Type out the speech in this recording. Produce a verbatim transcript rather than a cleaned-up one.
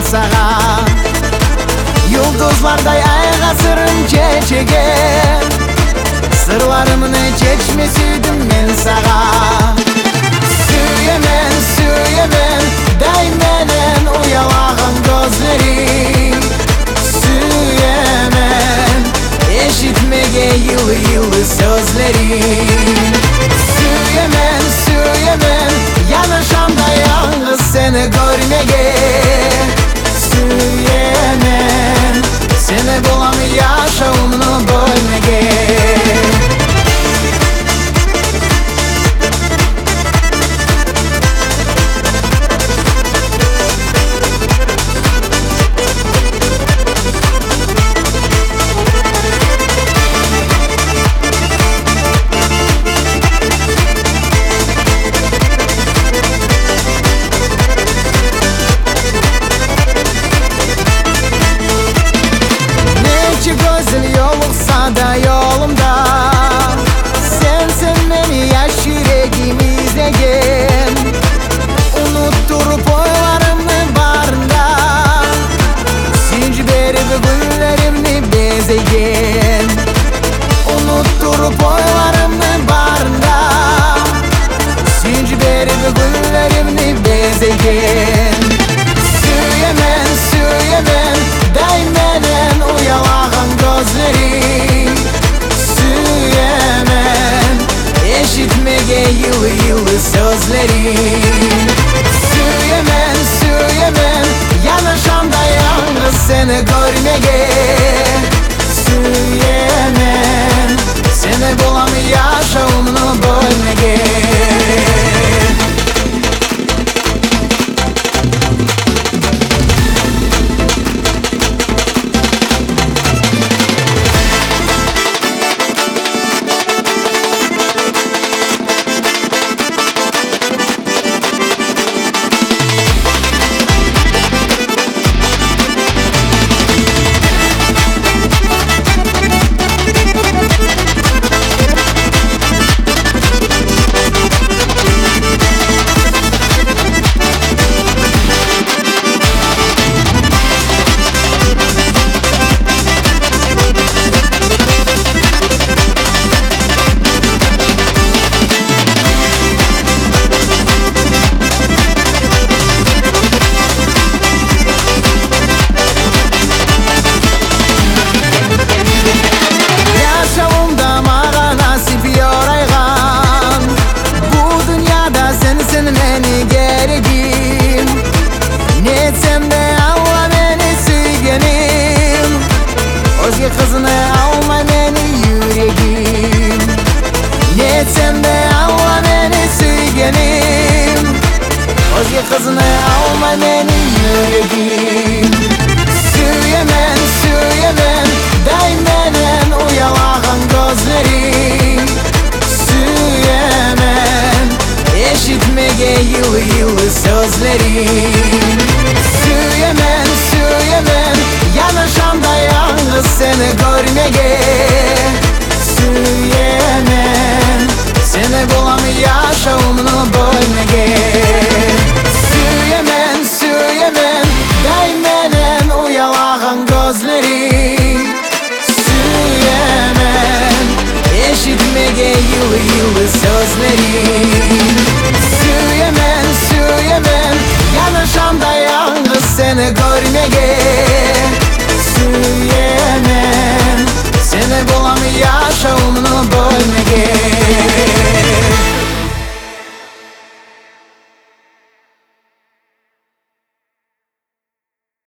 sağa. Yıldızlarday ayga sırrın çeçegen, sırlarımını çeçmesiydim men sağa. Süyemen, süyemen, daymenen uyalağın gözleri. Süyemen, eşitmege yılı yılı sözleri. Süyemen, süyemen, yanışamda yalnız seni görmege. Süyemen, seni bulam yaşamını bölmege. Gözün yoluksa da yolumda, sensin beni yaş yüreğimi izlegen. Unutturup oylarımı barında, sinci berip günlerimni bezegen. Unutturup oylarımı barında, sinci berip günlerimni bezegen. Süyemen, süyemen, daymenen uyalağın gözleri. Süyemen, eşitmege yılı yılı sözleri. Süyemen, süyemen, yanışamda yalnız seni görmege. Süyemen, seni bulam yaşamını bölmege. Kızını alma beni yüreğim, netsem de alma beni sügenim. Özge kızını alma beni yüreğim. Süyemen, süyemen, daymenen uyalağın gözleri. Süyemen, eşitmege yılı yılı sözleri. Süyemen, süyemen, yanışamda yalnız seni görmege. Süyemen, seni bulam yaşamını bölmege. Süyemen, süyemen, daymenen uyalağın gözleri. Süyemen, eşitmege yılı yılı sözleri. Süyemen, süyemen, yanışamda yalnız seni görmege. Süyemen, seni bulam yaşamını bölmege.